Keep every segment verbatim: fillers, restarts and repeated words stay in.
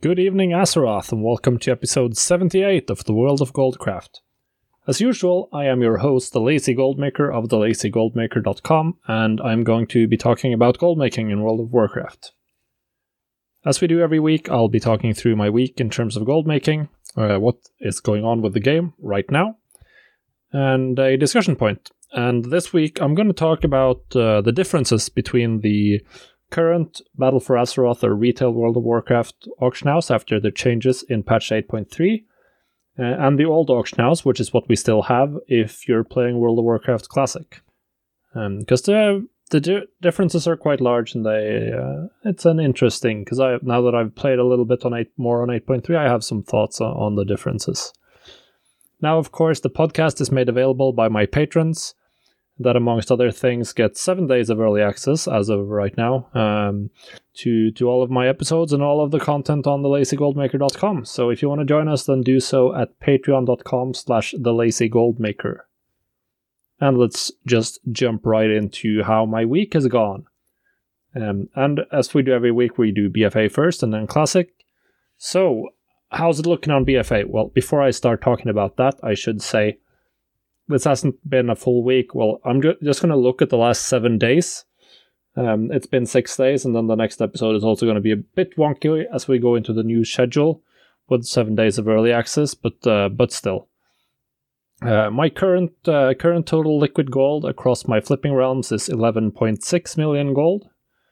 Good evening, Azeroth, and welcome to episode seventy-eight of The World of Goldcraft. As usual, I am your host, the Lazy Goldmaker of the lazy goldmaker dot com, and I'm going to be talking about goldmaking in World of Warcraft. As we do every week, I'll be talking through my week in terms of goldmaking, uh, what is going on with the game right now, and a discussion point. And this week, I'm going to talk about uh, the differences between the current Battle for Azeroth or retail World of Warcraft auction house after the changes in patch eight point three, uh, and the old auction house, which is what we still have if you're playing World of Warcraft Classic. Because um, the the di- differences are quite large, and they uh, it's an interesting, because I now that I've played a little bit on eight more on eight point three, I have some thoughts on, on the differences. Now, of course, the podcast is made available by my patrons, that amongst other things get seven days of early access as of right now um, to, to all of my episodes and all of the content on the lazy goldmaker dot com. So if you want to join us, then do so at patreon.com slash thelazygoldmaker. And let's just jump right into how my week has gone. Um, and as we do every week, we do B F A first and then Classic. So how's it looking on B F A? Well, before I start talking about that, I should say this hasn't been a full week. Well, I'm ju- just going to look at the last seven days. Um, it's been six days, and then the next episode is also going to be a bit wonky as we go into the new schedule with seven days of early access, but uh, but still. Uh, my current uh, current total liquid gold across my flipping realms is eleven point six million gold.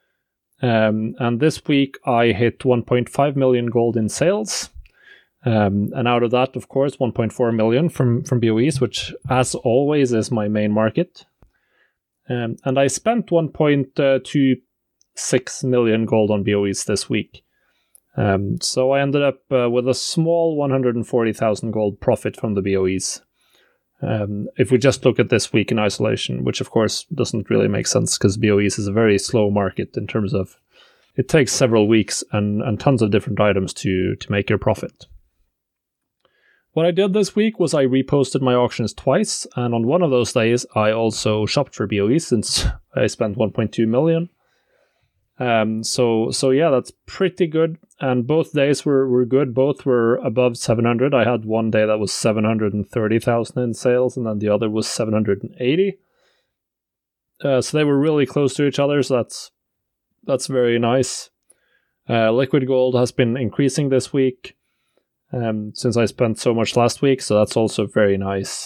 Um, and this week I hit one point five million gold in sales. Um, and out of that, of course, one point four million from, from B O Es, which, as always, is my main market. Um, and I spent one point two six million gold on B O Es this week. Um, so I ended up uh, with a small one hundred forty thousand gold profit from the B O Es. Um, if we just look at this week in isolation, which of course doesn't really make sense because B O Es is a very slow market in terms of it takes several weeks and, and tons of different items to, to make your profit. What I did this week was I reposted my auctions twice, and on one of those days I also shopped for B O Es since I spent one point two million. Um, so so yeah, that's pretty good, and both days were, were good. Both were above seven hundred. I had one day that was seven hundred thirty thousand in sales, and then the other was seven hundred eighty. Uh, so they were really close to each other, so that's, that's very nice. Uh, liquid gold has been increasing this week. Um, since I spent so much last week, so that's also very nice.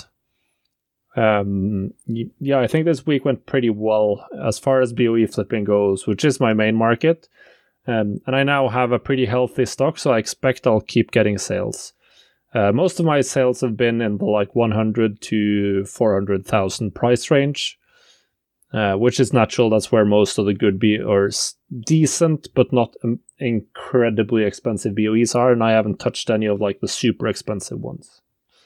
Um, yeah, I think this week went pretty well as far as B O E flipping goes, which is my main market. Um, and I now have a pretty healthy stock, so I expect I'll keep getting sales. Uh, most of my sales have been in the like one hundred to four hundred thousand price range, uh, which is natural. That's where most of the good B or decent, but not um, incredibly expensive B O Es are, and I haven't touched any of like the super expensive ones.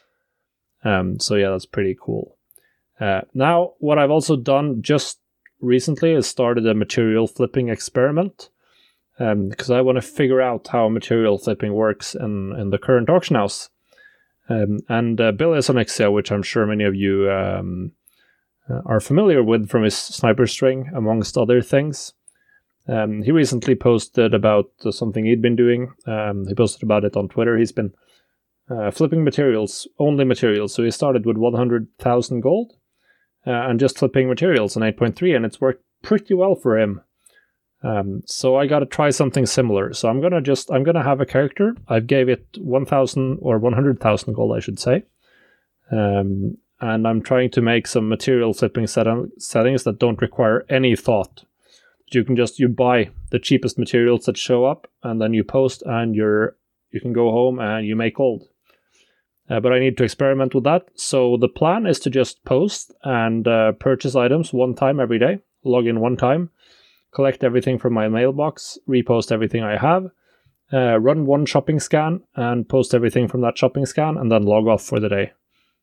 Um, so yeah, that's pretty cool. Uh, now, what I've also done just recently is started a material flipping experiment, um, because I want to figure out how material flipping works in, in the current auction house. Um, and uh, Bill Isonixia, which I'm sure many of you um, are familiar with from his sniper string, amongst other things. Um, he recently posted about uh, something he'd been doing. Um, he posted about it on Twitter. He's been uh, flipping materials, only materials. So he started with one hundred thousand gold uh, and just flipping materials in eight point three, and it's worked pretty well for him. Um, so I got to try something similar. So I'm gonna just I'm gonna have a character. I've gave it one thousand or one hundred thousand gold, I should say. Um, and I'm trying to make some material flipping set- settings that don't require any thought. You can just you buy the cheapest materials that show up, and then you post, and you're you can go home and you make gold. Uh, but I need to experiment with that. So the plan is to just post and uh, purchase items one time every day, log in one time, collect everything from my mailbox, repost everything I have, uh, run one shopping scan, and post everything from that shopping scan, and then log off for the day.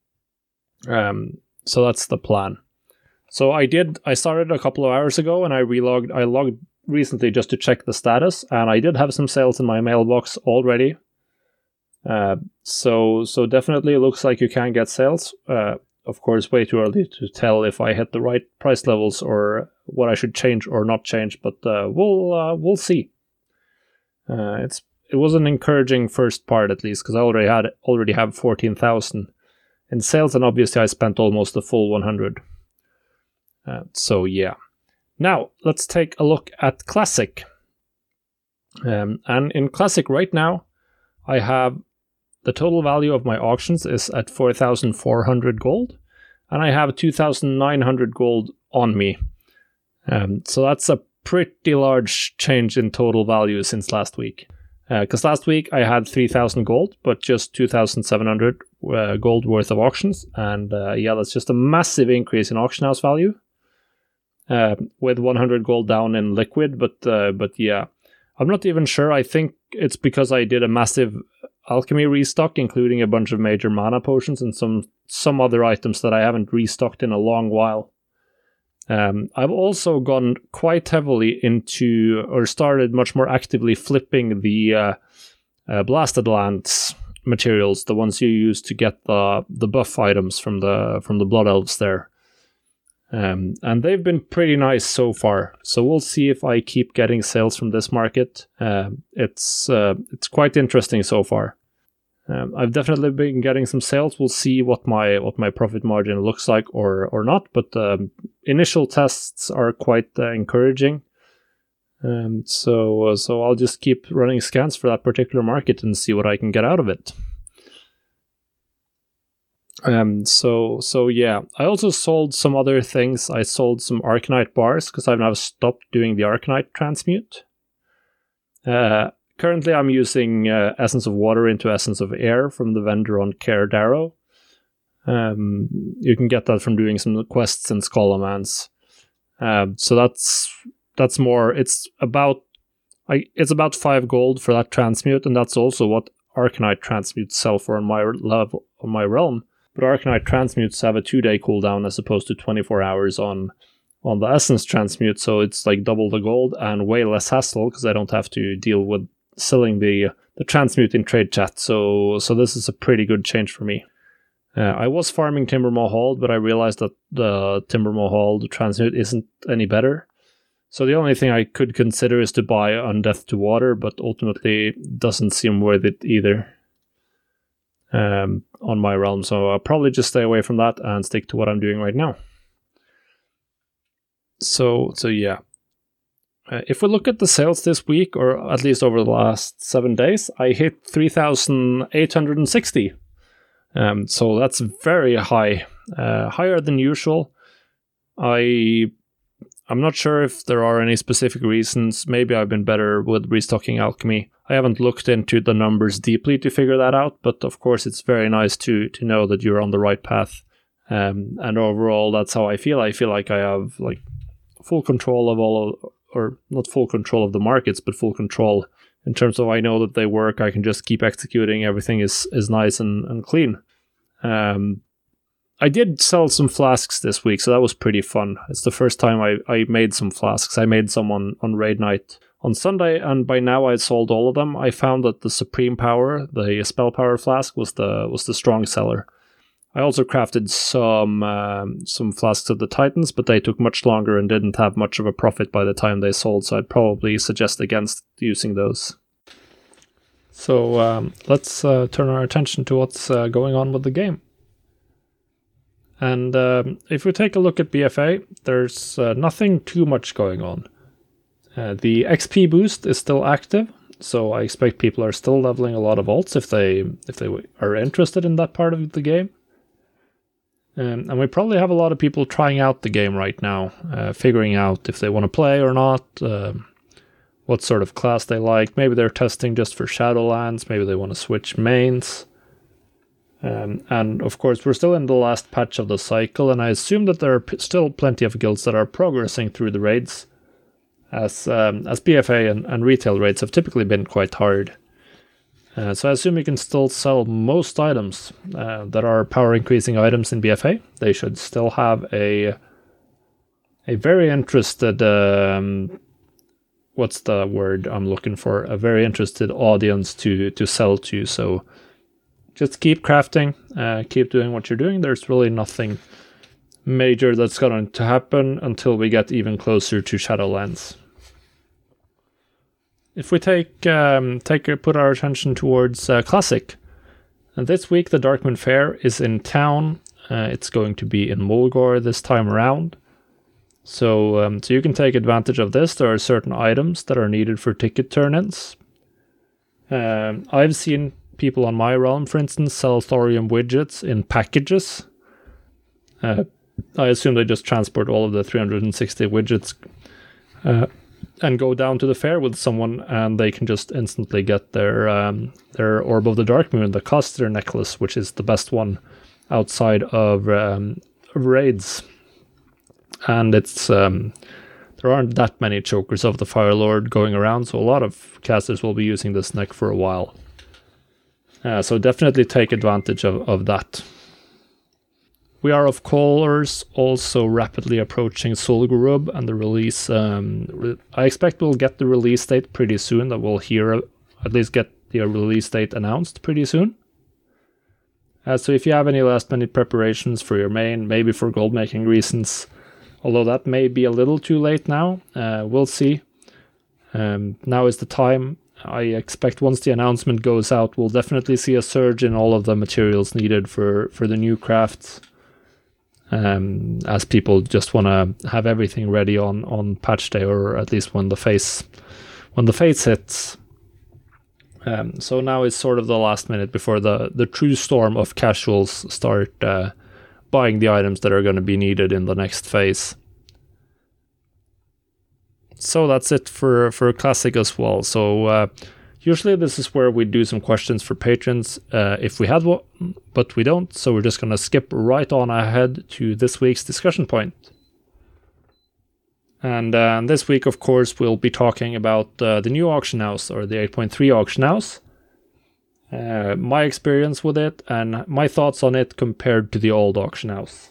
Um, so that's the plan. So I did, I started a couple of hours ago, and I relogged, I logged recently just to check the status, and I did have some sales in my mailbox already. Uh, so so definitely it looks like you can get sales. Uh, of course, way too early to tell if I hit the right price levels or what I should change or not change, but uh, we'll uh, we'll see. Uh, it's it was an encouraging first part, at least, because I already had already have fourteen thousand in sales, and obviously I spent almost the full one hundred. Uh, so yeah. Now let's take a look at Classic. Um, and in Classic right now, I have the total value of my auctions is at four thousand four hundred gold, and I have two thousand nine hundred gold on me. Um, so that's a pretty large change in total value since last week. Because uh, last week I had three thousand gold, but just two thousand seven hundred uh, gold worth of auctions. And uh, yeah, that's just a massive increase in auction house value. Uh, with one hundred gold down in liquid, but uh, but yeah, I'm not even sure. I think it's because I did a massive alchemy restock, including a bunch of major mana potions and some some other items that I haven't restocked in a long while. Um, I've also gone quite heavily into, or started much more actively flipping the uh, uh, Blasted Lands materials, the ones you use to get the the buff items from the from the Blood Elves there. Um, and they've been pretty nice so far. So we'll see if I keep getting sales from this market. Uh, it's uh, it's quite interesting so far. Um, I've definitely been getting some sales. We'll see what my what my profit margin looks like or or not. But um, initial tests are quite uh, encouraging. Um, so uh, so I'll just keep running scans for that particular market and see what I can get out of it. Um, so, so yeah, I also sold some other things. I sold some Arcanite bars because I've now stopped doing the Arcanite transmute. Uh, currently I'm using uh, Essence of Water into Essence of Air from the vendor on Caer Darrow. Um, you can get that from doing some quests in Scholomance. Um, so that's, that's more, it's about, I, it's about five gold for that transmute, and that's also what Arcanite transmutes sell for on my level, on my realm. But Arcanite transmutes have a two-day cooldown as opposed to twenty-four hours on on the Essence transmute, so it's like double the gold and way less hassle because I don't have to deal with selling the the transmute in trade chat. So so this is a pretty good change for me. Uh, I was farming Timbermaw Hold, but I realized that the Timbermaw Hold transmute isn't any better. So the only thing I could consider is to buy Undeath to Water, but ultimately doesn't seem worth it either. Um, on my realm, so I'll probably just stay away from that and stick to what I'm doing right now. So, so yeah. Uh, if we look at the sales this week, or at least over the last seven days, I hit three thousand eight hundred sixty. Um, so that's very high, uh, higher than usual. I, I'm not sure if there are any specific reasons. Maybe I've been better with restocking alchemy. I haven't looked into the numbers deeply to figure that out, but of course it's very nice to to know that you're on the right path. Um, and overall, that's how I feel. I feel like I have like full control of all, of, or not full control of the markets, but full control in terms of I know that they work. I can just keep executing. Everything is is nice and, and clean. Um, I did sell some flasks this week, so that was pretty fun. It's the first time I, I made some flasks. I made some on, on Raid Night on Sunday, and by now I sold all of them. I found that the Supreme Power, the Spell Power flask, was the was the strong seller. I also crafted some um, some flasks of the Titans, but they took much longer and didn't have much of a profit by the time they sold, so I'd probably suggest against using those. So um, let's uh, turn our attention to what's uh, going on with the game. And um, if we take a look at B F A, there's uh, nothing too much going on. Uh, the X P boost is still active, so I expect people are still leveling a lot of alts if they if they are interested in that part of the game. Um, and we probably have a lot of people trying out the game right now, uh, figuring out if they want to play or not, uh, what sort of class they like. Maybe they're testing just for Shadowlands, maybe they want to switch mains. Um, and of course, we're still in the last patch of the cycle, and I assume that there are p- still plenty of guilds that are progressing through the raids, as um, as B F A and, and retail raids have typically been quite hard. Uh, so I assume you can still sell most items uh, that are power increasing items in B F A. They should still have a a very interested um, what's the word I'm looking for? A very interested audience to to sell to. So just keep crafting, uh, keep doing what you're doing. There's really nothing major that's going to happen until we get even closer to Shadowlands. if we take um, take put our attention towards uh, Classic, and this week the Darkmoon Fair is in town. Uh, it's going to be in Mulgore this time around. So, um, so you can take advantage of this. There are certain items that are needed for ticket turn-ins. Um, I've seen people on my realm, for instance, sell thorium widgets in packages. Uh, I assume they just transport all of the three hundred sixty widgets uh, and go down to the fair with someone, and they can just instantly get their um, their Orb of the Darkmoon, the Caster necklace, which is the best one outside of um, raids. And it's um, there aren't that many chokers of the Fire Lord going around, so a lot of casters will be using this neck for a while. Uh, so definitely take advantage of, of that. We are, of course, also rapidly approaching Solgorub and the release. Um, re- I expect we'll get the release date pretty soon, that we'll hear, at least get the release date announced pretty soon. Uh, so if you have any last minute preparations for your main, maybe for gold making reasons, although that may be a little too late now, uh, we'll see. Um, now is the time. I expect once the announcement goes out, we'll definitely see a surge in all of the materials needed for, for the new crafts. Um, as people just want to have everything ready on, on patch day, or at least when the face when the face hits. Um, so now is sort of the last minute before the, the true storm of casuals start uh, buying the items that are going to be needed in the next phase. So that's it for, for Classic as well. So uh, usually this is where we do some questions for patrons uh, if we had one, but we don't. So we're just going to skip right on ahead to this week's discussion point. And uh, this week, of course, we'll be talking about uh, the new auction house, or the eight point three auction house. Uh, my experience with it and my thoughts on it compared to the old auction house.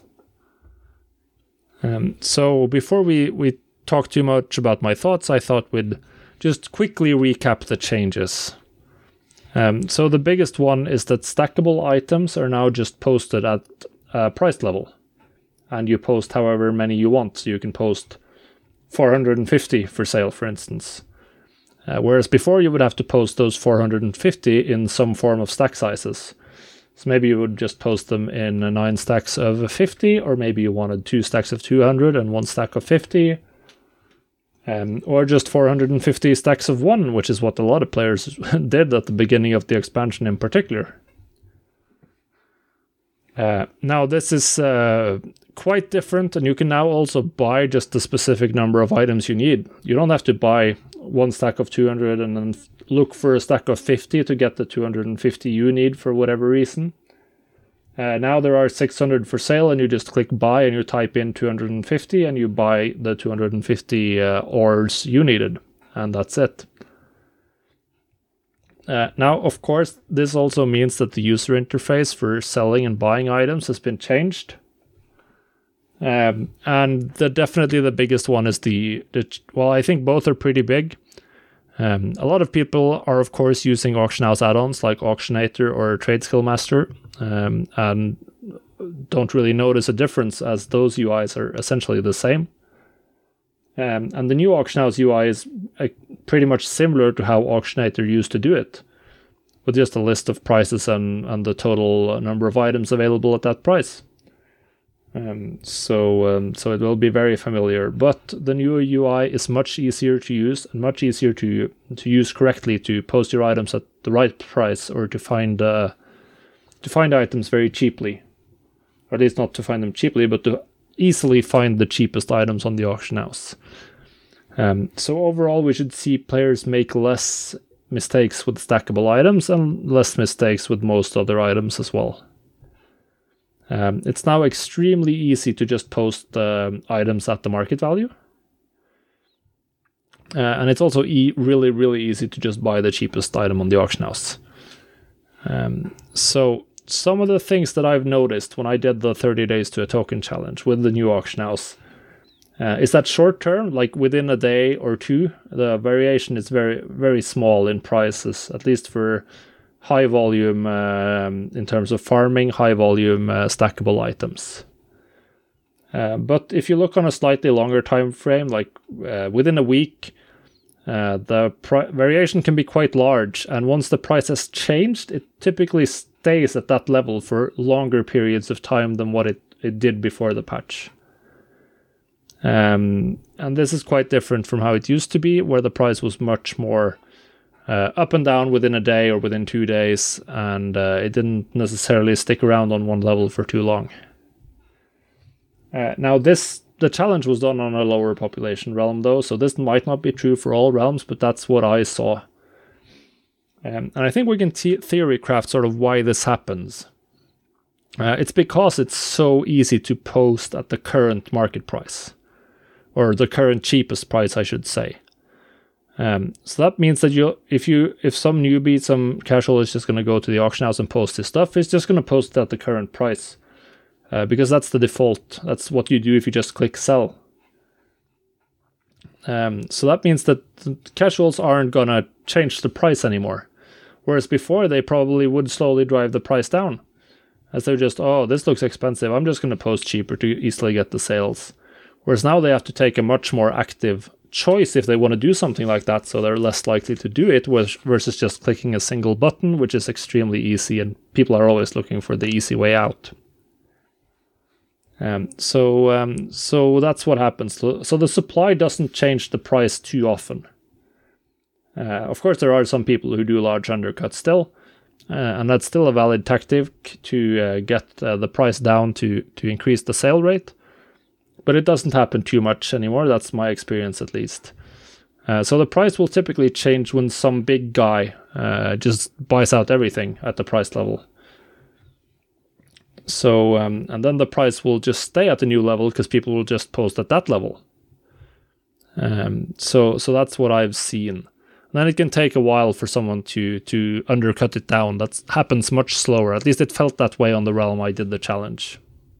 Um, so before we, we talk too much about my thoughts, I thought we'd just quickly recap the changes. Um, so the biggest one is that stackable items are now just posted at uh, price level. And you post however many you want. So you can post four hundred fifty for sale, for instance. Uh, whereas before you would have to post those four hundred fifty in some form of stack sizes. So maybe you would just post them in uh, nine stacks of fifty, or maybe you wanted two stacks of two hundred and one stack of fifty. Um, or just four hundred fifty stacks of one, which is what a lot of players did at the beginning of the expansion in particular. Uh, now this is uh, quite different, and you can now also buy just the specific number of items you need. You don't have to buy one stack of two hundred and then look for a stack of fifty to get the two hundred fifty you need for whatever reason. Uh, now there are six hundred for sale, and you just click buy and you type in two hundred fifty and you buy the two hundred fifty uh, ores you needed, and that's it. Uh, now, of course, this also means that the user interface for selling and buying items has been changed. Um, and the, definitely the biggest one is the, the... Well, I think both are pretty big. Um, a lot of people are, of course, using auction house add-ons like Auctionator or Trade Skill Master, um, and don't really notice a difference, as those U Is are essentially the same. Um, and the new auction house U I is uh, pretty much similar to how Auctionator used to do it, with just a list of prices and, and the total number of items available at that price. Um, so um, so it will be very familiar, but the new U I is much easier to use and much easier to to use correctly, to post your items at the right price, or to find uh, to find items very cheaply, or at least not to find them cheaply, but to easily find the cheapest items on the auction house. Um, so overall, we should see players make less mistakes with stackable items and less mistakes with most other items as well. Um, it's now extremely easy to just post uh, items at the market value. Uh, and it's also e- really, really easy to just buy the cheapest item on the auction house. Um, so some of the things that I've noticed when I did the thirty days to a token challenge with the new auction house uh, is that short term, like within a day or two, the variation is very, very small in prices, at least for high volume um, in terms of farming, high volume uh, stackable items. Uh, but if you look on a slightly longer time frame, like uh, within a week, uh, the pri- variation can be quite large, and once the price has changed, it typically stays at that level for longer periods of time than what it, it did before the patch. Um, and this is quite different from how it used to be, where the price was much more uh, up and down within a day or within two days, and uh, it didn't necessarily stick around on one level for too long. Uh, now, this the challenge was done on a lower population realm, though, so this might not be true for all realms, but that's what I saw. Um, and I think we can te- theory craft sort of why this happens. Uh, it's because it's so easy to post at the current market price. Or the current cheapest price, I should say. Um, so that means that you, if you, if some newbie, some casual is just going to go to the auction house and post his stuff, he's just going to post it at the current price, uh, because that's the default. That's what you do if you just click sell. Um, so that means that the casuals aren't going to change the price anymore, whereas before they probably would slowly drive the price down, as they're just, oh, this looks expensive, I'm just going to post cheaper to easily get the sales. Whereas now they have to take a much more active choice if they want to do something like that, so they're less likely to do it versus just clicking a single button, which is extremely easy, and people are always looking for the easy way out. Um, so um, so that's what happens. So, so the supply doesn't change the price too often. Uh, of course, there are some people who do large undercuts still, uh, and that's still a valid tactic to uh, get uh, the price down to, to increase the sale rate. But it doesn't happen too much anymore. That's my experience, at least. Uh, so the price will typically change when some big guy uh, just buys out everything at the price level. So um, and then the price will just stay at the new level because people will just post at that level. Um, so so that's what I've seen. And then it can take a while for someone to to undercut it down. That happens much slower. At least it felt that way on the realm I did the challenge.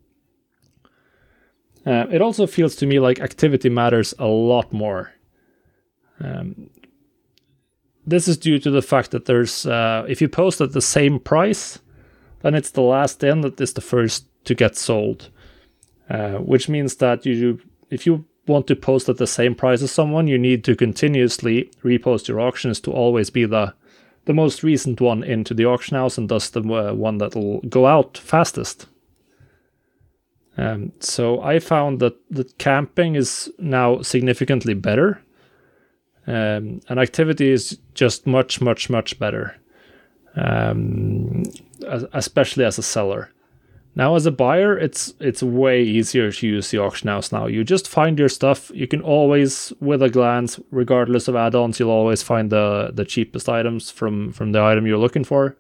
Uh, it also feels to me like activity matters a lot more. Um, this is due to the fact that there's, uh, if you post at the same price, then it's the last in that is the first to get sold. Uh, which means that you, if you want to post at the same price as someone, you need to continuously repost your auctions to always be the, the most recent one into the auction house, and thus the uh, one that will go out fastest. Um, so I found that the camping is now significantly better, um, and activity is just much, much, much better, um, especially as a seller. Now, as a buyer, it's it's way easier to use the auction house now. You just find your stuff. You can always, with a glance, regardless of add-ons, you'll always find the, the cheapest items from, from the item you're looking for.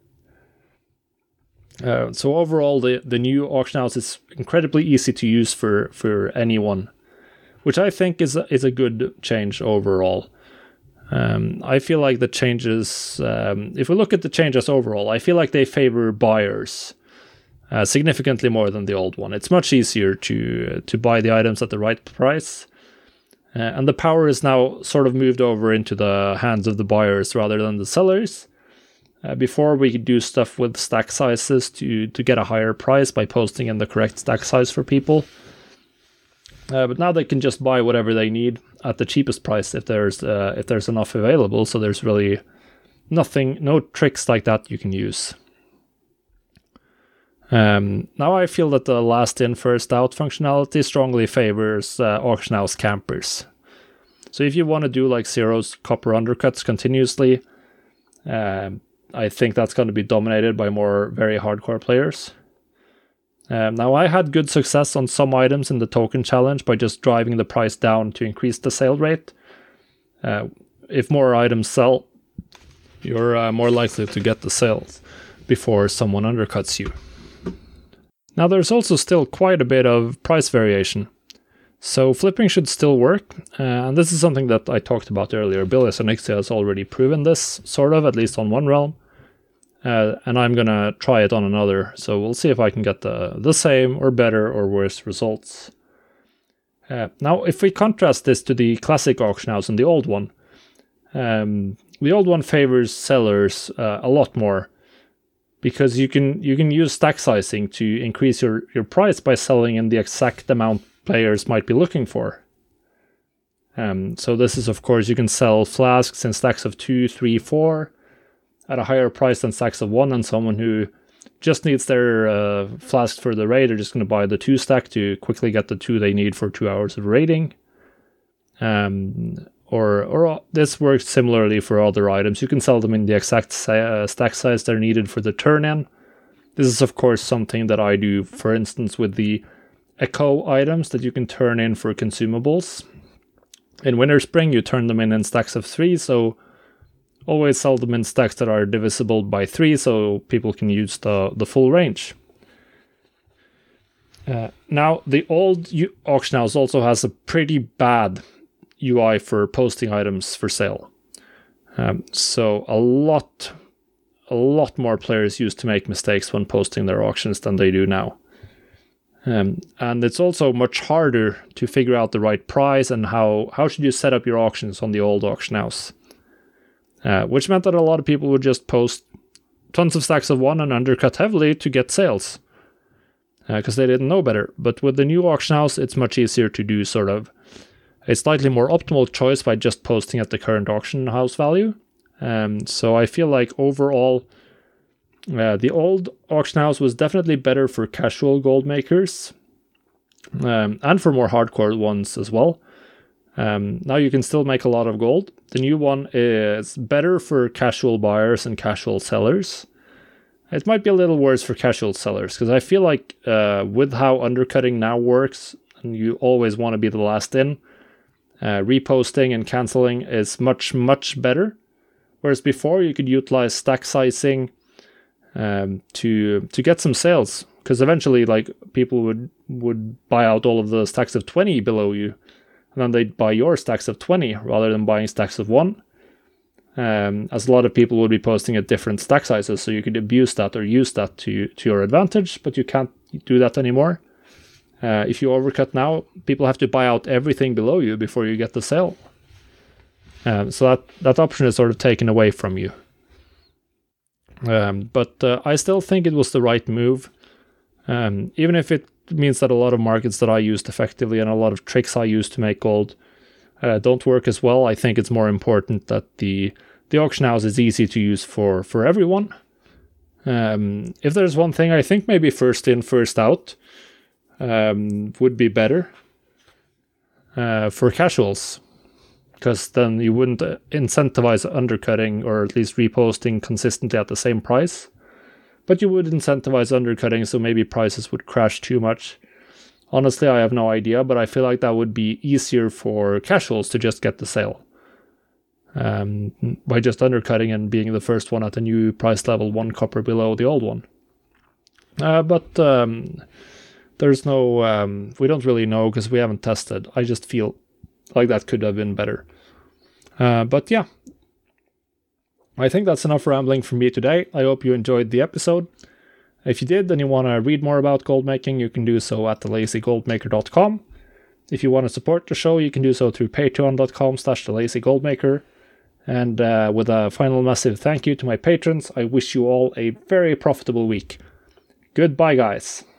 Uh, so overall, the, the new auction house is incredibly easy to use for, for anyone, which I think is a, is a good change overall. Um, I feel like the changes, um, if we look at the changes overall, I feel like they favor buyers uh, significantly more than the old one. It's much easier to to buy the items at the right price, uh, and the power is now sort of moved over into the hands of the buyers rather than the sellers. Uh, before, we could do stuff with stack sizes to, to get a higher price by posting in the correct stack size for people. Uh, but now they can just buy whatever they need at the cheapest price if there's uh, if there's enough available. So there's really nothing, no tricks like that you can use. Um, now I feel that the last in, first out functionality strongly favors uh, auction house campers. So if you want to do like zeros copper undercuts continuously, um, I think that's going to be dominated by more very hardcore players. Um, now, I had good success on some items in the token challenge by just driving the price down to increase the sale rate. Uh, if more items sell, you're uh, more likely to get the sales before someone undercuts you. Now, there's also still quite a bit of price variation. So flipping should still work, uh, and this is something that I talked about earlier. Bilious Onyxia has already proven this, sort of, at least on one realm, uh, and I'm going to try it on another, so we'll see if I can get the, the same, or better, or worse results. Uh, now, if we contrast this to the classic auction house and the old one, um, the old one favors sellers uh, a lot more, because you can you can use stack sizing to increase your, your price by selling in the exact amount players might be looking for. Um, so this is, of course, you can sell flasks in stacks of two, three, four at a higher price than stacks of one, and someone who just needs their uh, flask for the raid, they're just going to buy the two stack to quickly get the two they need for two hours of raiding. Um, or or this works similarly for other items. You can sell them in the exact si- uh, stack size they're needed for the turn-in. This is, of course, something that I do, for instance, with the Echo items that you can turn in for consumables. In Winter Spring, you turn them in in stacks of three, so always sell them in stacks that are divisible by three, so people can use the, the full range. Uh, now, the old U- auction house also has a pretty bad U I for posting items for sale. Um, so a lot, a lot more players used to make mistakes when posting their auctions than they do now. Um, and it's also much harder to figure out the right price and how, how should you set up your auctions on the old auction house. Uh, which meant that a lot of people would just post tons of stacks of one and undercut heavily to get sales. Because uh, they didn't know better. But with the new auction house, it's much easier to do sort of a slightly more optimal choice by just posting at the current auction house value. Um, so I feel like overall, Uh, the old auction house was definitely better for casual gold makers, um, and for more hardcore ones as well. Um, now you can still make a lot of gold. The new one is better for casual buyers and casual sellers. It might be a little worse for casual sellers, because I feel like uh, with how undercutting now works, and you always want to be the last in, uh, reposting and canceling is much, much better. Whereas before you could utilize stack sizing Um, to to get some sales, because eventually, like, people would would buy out all of the stacks of twenty below you, and then they'd buy your stacks of twenty rather than buying stacks of one. Um, as a lot of people would be posting at different stack sizes, so you could abuse that or use that to to your advantage, but you can't do that anymore. Uh, if you overcut now, people have to buy out everything below you before you get the sale. Um, so that that option is sort of taken away from you. Um, but uh, I still think it was the right move, um, even if it means that a lot of markets that I used effectively and a lot of tricks I used to make gold uh, don't work as well. I think it's more important that the the auction house is easy to use for, for everyone. Um, if there's one thing, I think maybe first in, first out um, would be better uh, for casuals. Because then you wouldn't incentivize undercutting or at least reposting consistently at the same price. But you would incentivize undercutting, so maybe prices would crash too much. Honestly, I have no idea, but I feel like that would be easier for casuals to just get the sale. Um, by just undercutting and being the first one at the new price level, one copper below the old one. Uh, but um, there's no... Um, we don't really know because we haven't tested. I just feel like that could have been better. Uh, but yeah, I think that's enough rambling from me today. I hope you enjoyed the episode. If you did and you want to read more about gold making, you can do so at the lazy gold maker dot com. If you want to support the show, you can do so through patreon dot com slash the lazy gold maker. And uh, with a final massive thank you to my patrons, I wish you all a very profitable week. Goodbye, guys.